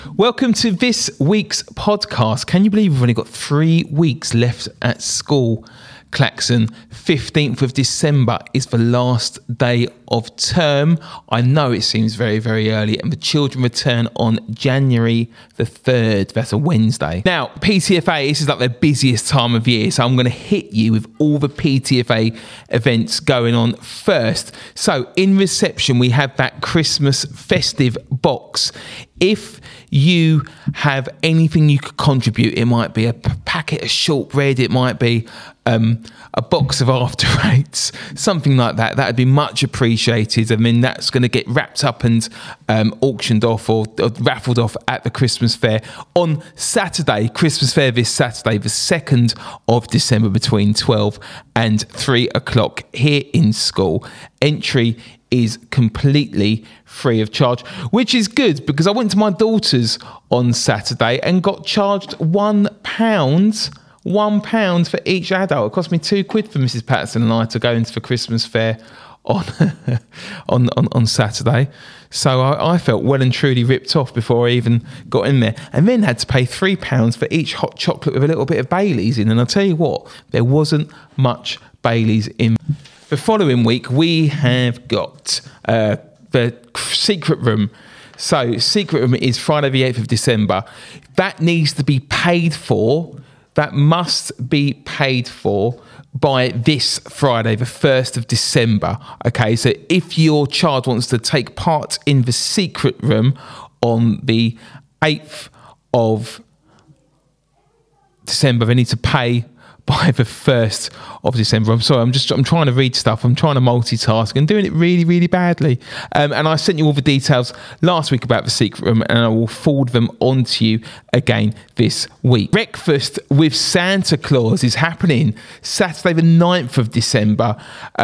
Welcome to this week's podcast. Can you believe we've only got 3 weeks left at school? Claxon, 15th of December is the last day of term. I know it seems very, very early, and the children return on January the 3rd. That's a Wednesday. Now, PTFA, this is like their busiest time of year, so I'm going to hit you with all the PTFA events going on first. So, in reception, we have that Christmas festive box. If you have anything you could contribute, it might be a packet of shortbread, it might be a box of After Eights, something like that. That would be much appreciated. I mean, that's going to get wrapped up and auctioned off or raffled off at the Christmas fair on Saturday. Christmas fair this Saturday, the 2nd of December, between 12 and 3 o'clock here in school. Entry is completely free of charge, which is good because I went to my daughter's on Saturday and got charged £1 for each adult. It cost me £2 for Mrs. Patterson and I to go into the Christmas fair on Saturday. So I felt well and truly ripped off before I even got in there, and then had to pay £3 for each hot chocolate with a little bit of Baileys in. And I'll tell you what, there wasn't much Baileys in. The following week, we have got the Secret Room. So Secret Room is Friday the 8th of December. That needs to be paid for. That must be paid for by this Friday, the 1st of December. Okay, so if your child wants to take part in the Secret Room on the 8th of December, they need to pay by the 1st of December. I'm sorry, I'm trying to read stuff. I'm trying to multitask and doing it really, really badly. And I sent you all the details last week about the Secret Room, and I will forward them on to you again this week. Breakfast with Santa Claus is happening Saturday the 9th of December.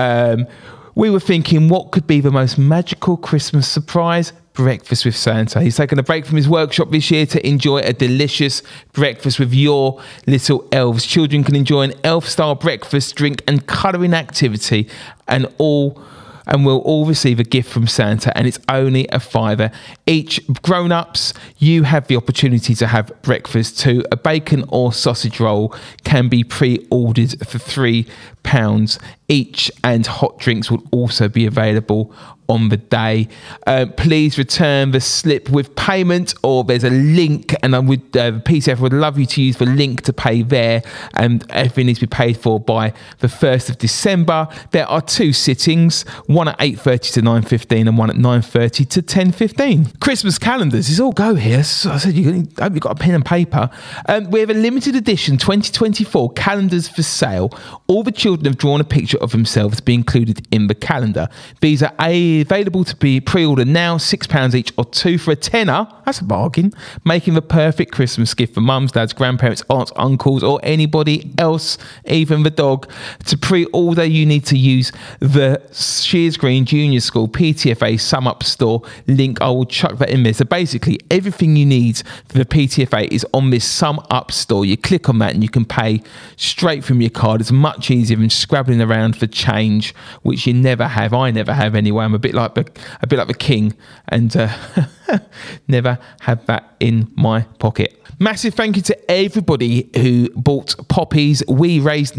We were thinking, what could be the most magical Christmas surprise? Breakfast with Santa. He's taken a break from his workshop this year to enjoy a delicious breakfast with your little elves. Children can enjoy an elf-style breakfast, drink and colouring activity, and will all receive a gift from Santa, and it's only a £5 each. Grown-ups, you have the opportunity to have breakfast too. A bacon or sausage roll can be pre-ordered for £3 each, and hot drinks will also be available on the day. Please return the slip with payment, or there's a link, and I would PTF would love you to use the link to pay there, and everything needs to be paid for by the 1st of December. There are 2 sittings, one at 8:30 to 9:15 and one at 9:30 to 10:15. Christmas calendars is all go here. So I said, I hope you've got a pen and paper. We have a limited edition 2024 calendars for sale. All the children have drawn a picture of themselves to be included in the calendar. These are available to be pre-ordered now, £6 each or 2 for a tenner. That's a bargain. Making the perfect Christmas gift for mums, dads, grandparents, aunts, uncles, or anybody else, even the dog. To pre-order, you need to use the Shears Green Junior School PTFA Sum Up Store link. I will chuck that in there. So basically, everything you need for the PTFA is on this Sum Up Store. You click on that and you can pay straight from your card. It's much easier than scrabbling around for change, which you never have. I never have anyway. I'm a bit like the king, and never had that in my pocket. Massive thank you to everybody who bought poppies. We raised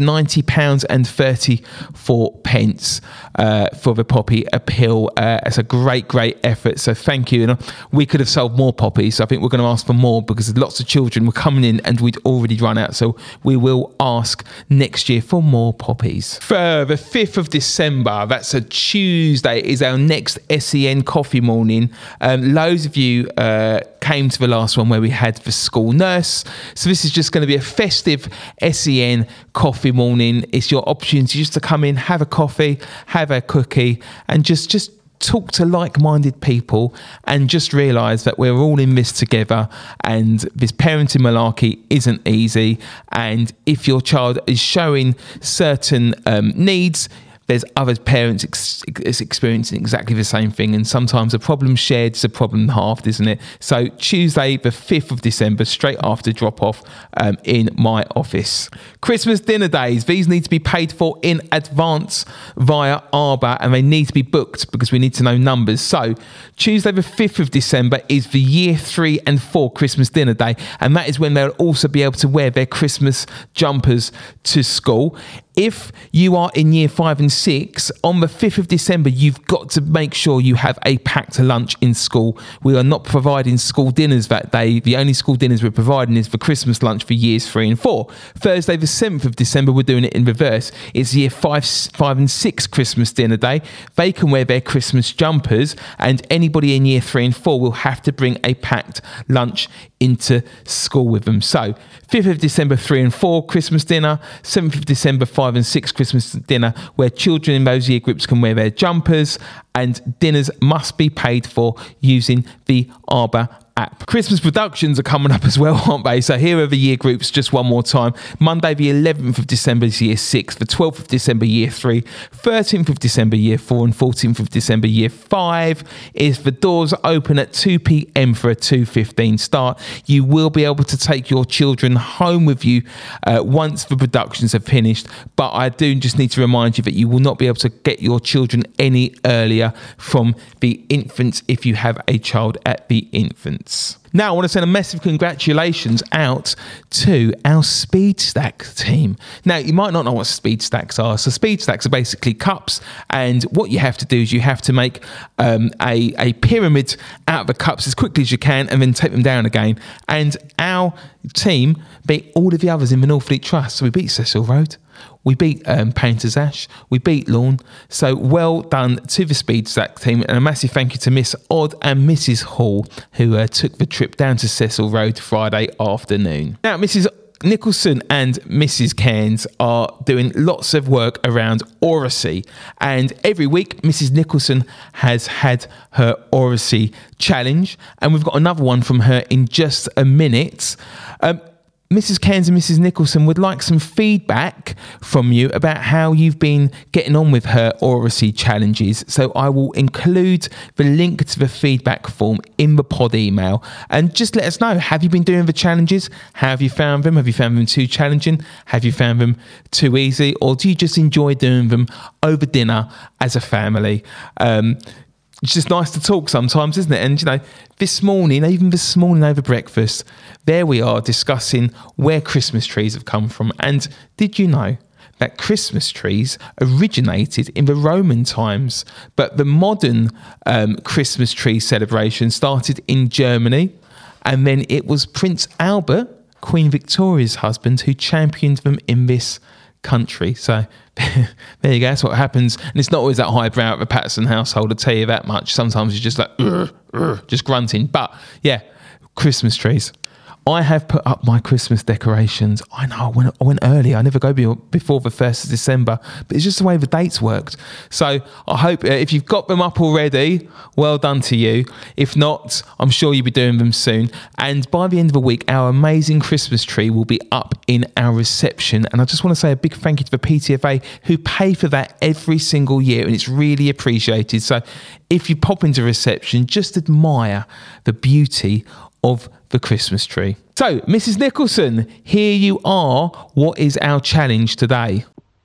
£90.34 for the poppy appeal. It's a great effort, so thank you. And we could have sold more poppies, so I think we're going to ask for more because lots of children were coming in and we'd already run out, so we will ask next year for more poppies. For the 5th of December, that's a Tuesday, is our next SEN coffee morning. Loads of you came to the last one where we had the school nurse. So this is just going to be a festive SEN coffee morning. It's your opportunity just to come in, have a coffee, have a cookie, and just talk to like-minded people, and just realise that we're all in this together, and this parenting malarkey isn't easy. And if your child is showing certain needs, there's other parents experiencing exactly the same thing, and sometimes a problem shared is a problem halved, isn't it? So Tuesday the 5th of December, straight after drop off in my office. Christmas dinner days, these need to be paid for in advance via Arbor, and they need to be booked because we need to know numbers. So Tuesday the 5th of December is the year 3 and 4 Christmas dinner day, and that is when they'll also be able to wear their Christmas jumpers to school. If you are in year 5 and 6, on the 5th of December, you've got to make sure you have a packed lunch in school. We are not providing school dinners that day. The only school dinners we're providing is for Christmas lunch for years 3 and 4. Thursday, the 7th of December, we're doing it in reverse. It's year 5 and 6 Christmas dinner day. They can wear their Christmas jumpers, and anybody in year 3 and 4 will have to bring a packed lunch into school with them. So 5th of December 3 and 4 Christmas dinner, 7th of December 5 and 6 Christmas dinner, where children in those year groups can wear their jumpers, and dinners must be paid for using the Arbor app. Christmas productions are coming up as well, aren't they? So here are the year groups just one more time. Monday the 11th of December is year 6, the 12th of December year 3, 13th of December year 4, and 14th of December year 5 is the doors open at 2 p.m. for a 2:15 start. You will be able to take your children home with you once the productions have finished, but I do just need to remind you that you will not be able to get your children any earlier from the infants if you have a child at the infants. Now, I want to send a massive congratulations out to our Speed Stack team. Now, you might not know what Speed Stacks are. So Speed Stacks are basically cups, and what you have to do is you have to make a pyramid out of the cups as quickly as you can and then take them down again. And our team beat all of the others in the Northfleet Trust. So we beat Cecil Road. We beat Painters Ash, we beat Lawn. So well done to the Speed Stack team, and a massive thank you to Miss Odd and Mrs Hall, who took the trip down to Cecil Road Friday afternoon. Now, Mrs Nicholson and Mrs Cairns are doing lots of work around oracy, and every week Mrs Nicholson has had her oracy challenge, and we've got another one from her in just a minute. Mrs. Cairns and Mrs. Nicholson would like some feedback from you about how you've been getting on with her oracy challenges. So I will include the link to the feedback form in the pod email, and just let us know, have you been doing the challenges? How have you found them? Have you found them too challenging? Have you found them too easy? Or do you just enjoy doing them over dinner as a family? It's just nice to talk sometimes, isn't it? And, you know, even this morning over breakfast, there we are discussing where Christmas trees have come from. And did you know that Christmas trees originated in the Roman times, but the modern Christmas tree celebration started in Germany, and then it was Prince Albert, Queen Victoria's husband, who championed them in this country. So there you go, that's what happens. And it's not always that highbrow at the Patterson household, I'll tell you that much. Sometimes it's just like just grunting. But yeah, Christmas trees. I have put up my Christmas decorations. I know, I went early. I never go before the 1st of December, but it's just the way the dates worked. So I hope if you've got them up already, well done to you. If not, I'm sure you'll be doing them soon. And by the end of the week, our amazing Christmas tree will be up in our reception. And I just want to say a big thank you to the PTFA, who pay for that every single year, and it's really appreciated. So if you pop into reception, just admire the beauty of the Christmas tree. So, Mrs. Nicholson, here you are. What is our challenge today?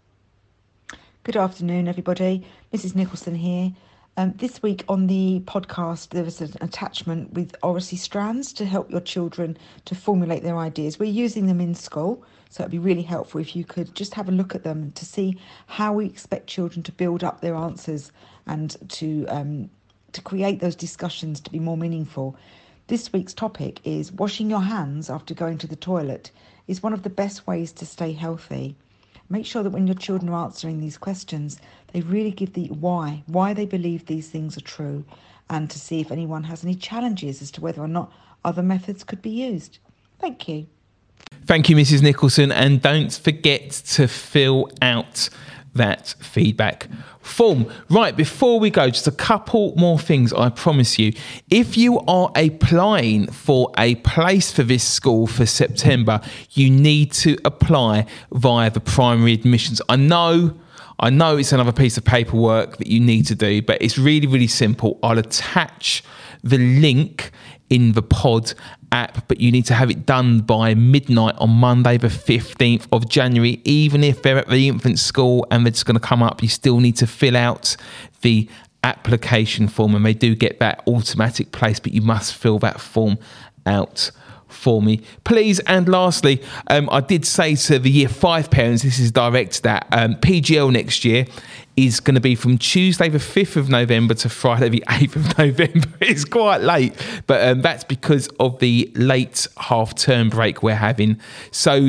Good afternoon, everybody. Mrs. Nicholson here. This week on the podcast, there was an attachment with oracy strands to help your children to formulate their ideas. We're using them in school, so it'd be really helpful if you could just have a look at them to see how we expect children to build up their answers and to create those discussions to be more meaningful. This week's topic is washing your hands after going to the toilet is one of the best ways to stay healthy. Make sure that when your children are answering these questions, they really give the why they believe these things are true, and to see if anyone has any challenges as to whether or not other methods could be used. Thank you. Thank you, Mrs. Nicholson. And don't forget to fill out that feedback form. Right, before we go, just a couple more things, I promise you. If you are applying for a place for this school for September, you need to apply via the primary admissions. I know I know it's another piece of paperwork that you need to do, but it's really, really simple. I'll attach the link in the pod app, but you need to have it done by midnight on Monday the 15th of January. Even if they're at the infant school and it's going to come up, you still need to fill out the application form, and they do get that automatic place, but you must fill that form out for me, please. And lastly, I did say to the year 5 parents, this is direct, that PGL next year is going to be from Tuesday the 5th of November to Friday the 8th of November. It's quite late, but that's because of the late half-term break we're having. So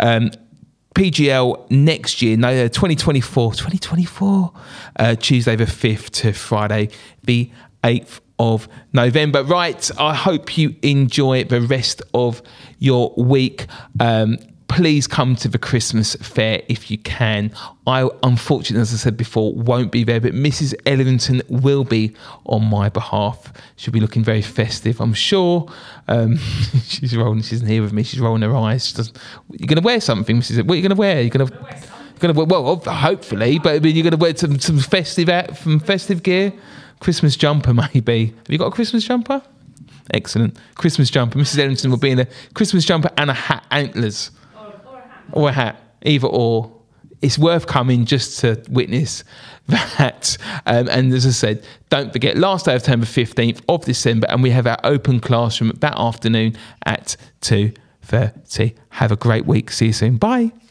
PGL next year, 2024, Tuesday the 5th to Friday the 8th of November. Right, I hope you enjoy the rest of your week. Please come to the Christmas fair if you can. I, unfortunately, as I said before, won't be there, but Mrs. Ellington will be on my behalf. She'll be looking very festive, I'm sure. She's isn't here with me. She's rolling her eyes. You're going to wear something, Mrs. What are you going to wear? You're going to wear, well, hopefully, but I mean, you're going to wear some festive gear. Christmas jumper, maybe. Have you got a Christmas jumper? Excellent. Christmas jumper. Mrs. Ellington will be in a Christmas jumper and a hat, antlers. Or a hat, either or. It's worth coming just to witness that. And as I said, don't forget, last day of term, the 15th of December, and we have our open classroom that afternoon at 2:30. Have a great week. See you soon. Bye.